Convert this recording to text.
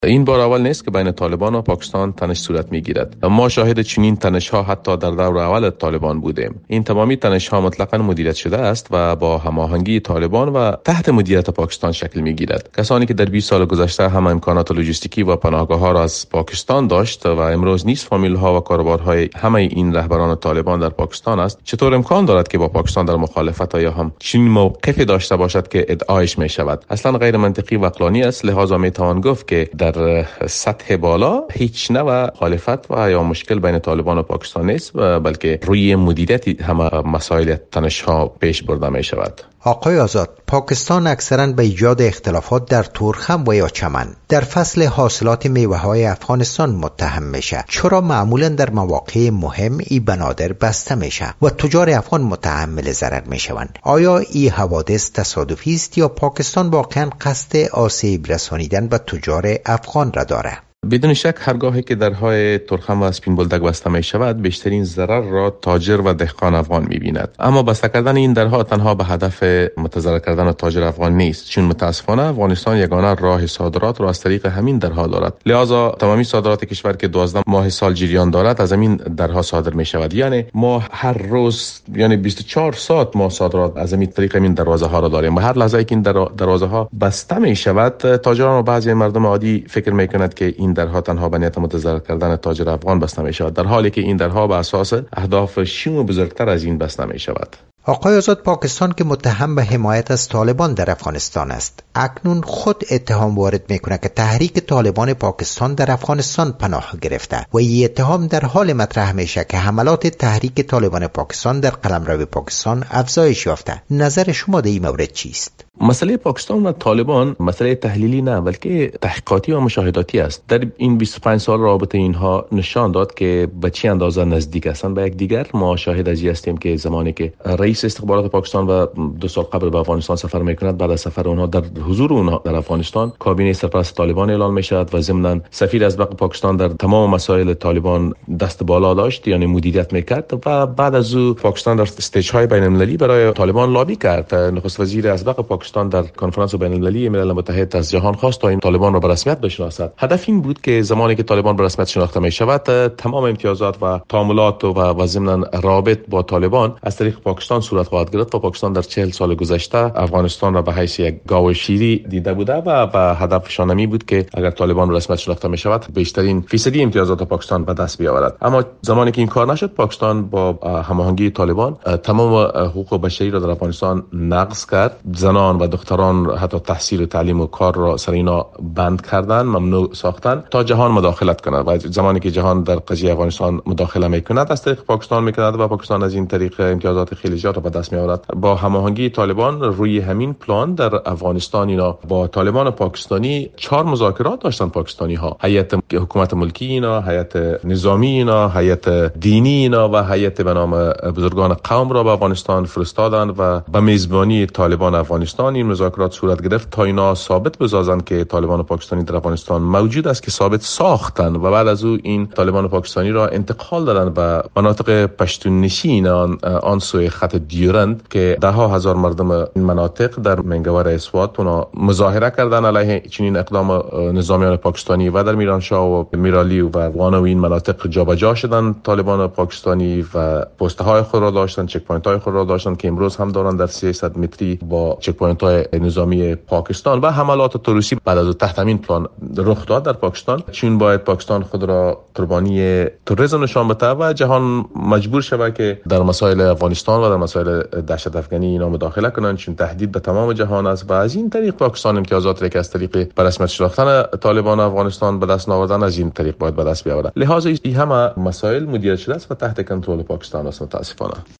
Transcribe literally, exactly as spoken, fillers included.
این بار اول نیست که بین طالبان و پاکستان تنش صورت میگیرد. ما شاهد چنین تنش ها حتی در دور اول طالبان بودیم. این تمامی تنش ها مطلقاً مدیریت شده است و با هماهنگی طالبان و تحت مدیریت پاکستان شکل میگیرد. کسانی که در بیست سال گذشته هم امکانات لوجستیکی و پناهگاه ها را از پاکستان داشت و امروز نیز فامیل ها و کاروبارهای همه این رهبران طالبان در پاکستان است، چطور امکان دارد که با پاکستان در مخالفت یا هم چنین موقفی داشته باشد که ادعایش می شود؟ اصلا غیر منطقی و عقلانی است. لذا می توان گفت که در سطح بالا هیچ نوع مخالفت و یا مشکل بین طالبان و پاکستان نیست، بلکه روی مدیریت همه مسائل تنش ها پیش برده می شود. آقای آزاد، پاکستان اکثرا به ایجاد اختلافات در تورخم و یا چمن در فصل حاصلات میوه های افغانستان متهم میشه. چرا معمولا در مواقع مهم این بنادر بسته میشه و تجار افغان متحمل ضرر میشوند؟ آیا این حوادث تصادفی است یا پاکستان واقعا قصد آسیب رسانیدن به تجار افغان را داره؟ بدون شک هرگاهی که درهای تورخم و اسپین بولدک بسته می شود، بیشترین ضرر را تاجر و دهقان افغان می بیند. اما بسته کردن این درها تنها به هدف متضرر کردن تاجر افغان نیست، چون متاسفانه افغانستان یگانه راه صادرات را از طریق همین درها دارد. لذا تمامی صادرات کشور که دوازده ماه سال جریان دارد از همین درها صادر می شود. یعنی ما هر روز یعنی بیست و چهار ساعت ما صادرات از همین طریق همین دروازه ها را داریم و هر لحظه که این دروازه ها بسته می شود، تاجران و بعضی مردم عادی فکر می کنند که این درها تنها به نیت متضرر کردن تاجر افغان بسته می شود، در حالی که این درها به اساس اهداف شوم و بزرگتر از این بسته می شود. آقای آزاد، پاکستان که متهم به حمایت از طالبان در افغانستان است، اکنون خود اتهام وارد میکنه که تحریک طالبان پاکستان در افغانستان پناه گرفته و این اتهام در حال مطرح میشه که حملات تحریک طالبان پاکستان در قلمرو پاکستان افزایش یافته. نظر شما در این مورد چیست؟ مسئله پاکستان و طالبان مسئله تحلیلی نه، بلکه تحقیقاتی و مشاهداتی است. در این بیست و پنج سال رابطه اینها نشان داد که به چه اندازه نزدیک هستند به یک دیگر. ما شاهد از این هستیم که زمانی که رئیس استخبارات پاکستان و دو سال قبل به افغانستان سفر میکند، بعد از سفر اونها در حضور اونها در افغانستان کابینه سرپرست طالبان اعلان میشد و ضمناً سفیر ازبق پاکستان در تمام مسائل طالبان دست بالا داشت، یعنی مدیریت میکرد و بعد از او پاکستان در استیج های بین المللی برای طالبان لابی کرد. نخست وزیر ازبق پاکستان در کنفرانس بین المللی ملل متحد از جهان خواست تا این طالبان را به رسمیت بشناسد. هدف این بود که زمانی که طالبان به رسمیت شناخته می شود، تمام امتیازات و تعاملات و و ضمن رابط با طالبان از طریق پاکستان صورت خواهد گرفت و پاکستان در چهل سال گذشته افغانستان را به حیث یک گاو شیری دیده بوده و به هدفشان می بود که اگر طالبان به رسمیت شناخته می شود بیشترین فیصدی امتیازات پاکستان به دست بیاورد. اما زمانی که این کار نشد، پاکستان با هماهنگی طالبان تمام حقوق بشری را در افغانستان نقض کرد. زنان و دختران حتی تحصیل و تعلیم و کار را سر اینا بند کردن، ممنوع ساختن تا جهان مداخلت کند و زمانی که جهان در قضیه افغانستان مداخله میکند از طریق پاکستان میکند و پاکستان از این طریق امتیازات خیلی زیاد را به دست میآورد. با هماهنگی طالبان روی همین پلان در افغانستان اینا با طالبان پاکستانی چهار مذاکرات داشتن. پاکستانی ها هیئت حکومت ملکی اینا، هیئت نظامی اینا، هیئت دینی اینا و هیئت به نام بزرگان قوم را به افغانستان فرستادن و به میزبانی طالبان افغانستان این مذاکرات صورت گرفت تا اینا ثابت بسازند که طالبان پاکستانی در افغانستان موجود است، که ثابت ساختن و بعد از او این طالبان پاکستانی را انتقال دادن به مناطق پشتون نشین آن, آن سوی خط دیورند که ده ها هزار مردم این مناطق در منگور اسوات اونا مظاهره کردن علیه چنین اقدام نظامیان پاکستانی و در میرانشاه و میرالی و وانو این مناطق جابجا شدن طالبان پاکستانی و پست های خود را داشتن، چک پوینت های خود را داشتن که امروز هم دارن در سیصد متری با چک پوینت های نظامی پاکستان و حملات تروریستی بعد از تحت همین پلان رخ داد در پاکستان. چون باید پاکستان خود را قربانی تروریسم نشان بده و جهان مجبور شود که در مسائل افغانستان و در مسائل دهشت افغانی اینا مداخله کنند، چون تهدید به تمام جهان است و از این طریق پاکستان امتیازات را که از طریق به رسمیت شناختن طالبان افغانستان به دست آوردن از این طریق باید به دست بیاورد. لذا این همه مسائل مدیریت شده است و تحت کنترل پاکستان است متاسفانه.